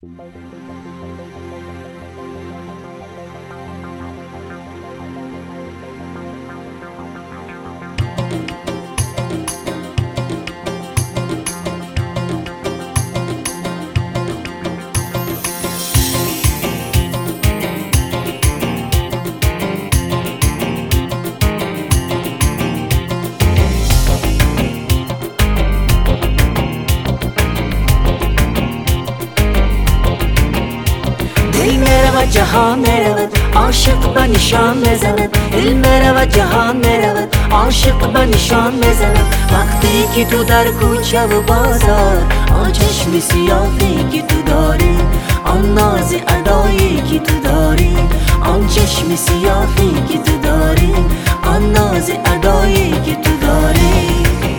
جهان میرود عاشق به نشان میزند، دل میرود جهان میرود عاشق به نشان میزند. وقتی که تو در کوچه و بازار آن چشم سیاهی که تو داری، آن ناز ادایی که تو داری، آن چشم سیاهی که تو داری، آن ناز ادایی که تو داری.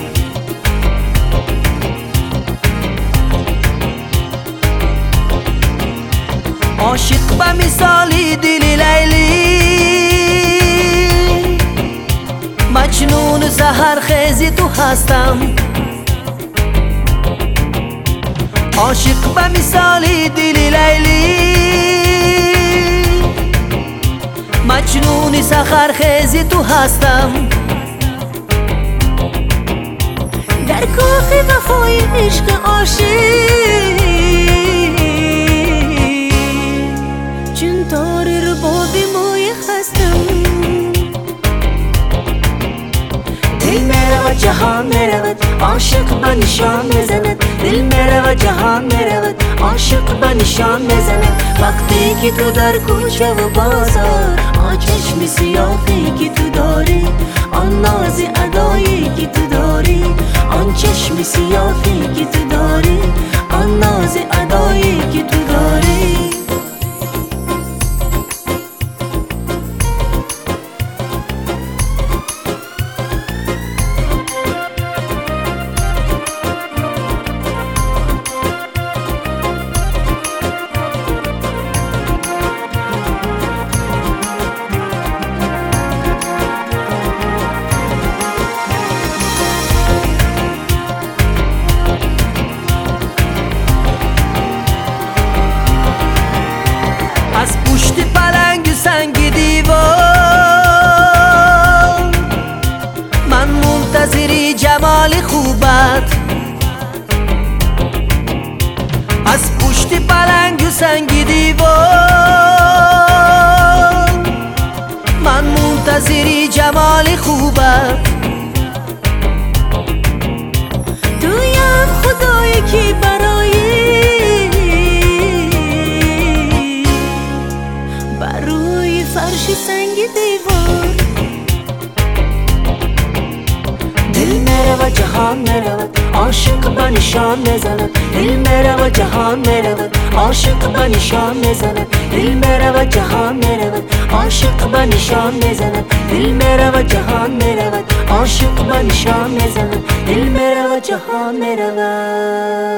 عاشق به مثالی دل لیلی، مجنون سحر خیزی تو هستم. عاشق به مثالی دل لیلی، مجنون سحر خیزی تو هستم. در کوه وفای عشق عاشق چون تار رباب موی هستم. دل میرود جهان میرود عاشق به نشان میزند، دل میرود جهان میرود عاشق به نشان میزند. وقتی که تو در کوچه و بازار آن چشم سیاهی که تو داری، آن ناز ادایی که تو داری، آن چشم سیاهی که تو داری، آن ناز ادایی که تو داری. از پشت پلنگ سنگ دیوار من منتظری جمال خوبت، از پشت پلنگ سنگ دیوار من منتظری جمال خوبت. تویم خدایی که برای فرش سنگ دیوار دل میرود جهان میرود عاشق به نشان میزند، دل میرود جهان میرود عاشق به نشان میزند، دل میرود جهان میرود عاشق به نشان میزند، دل میرود جهان میرود عاشق به نشان میزند، دل میرود جهان میرود.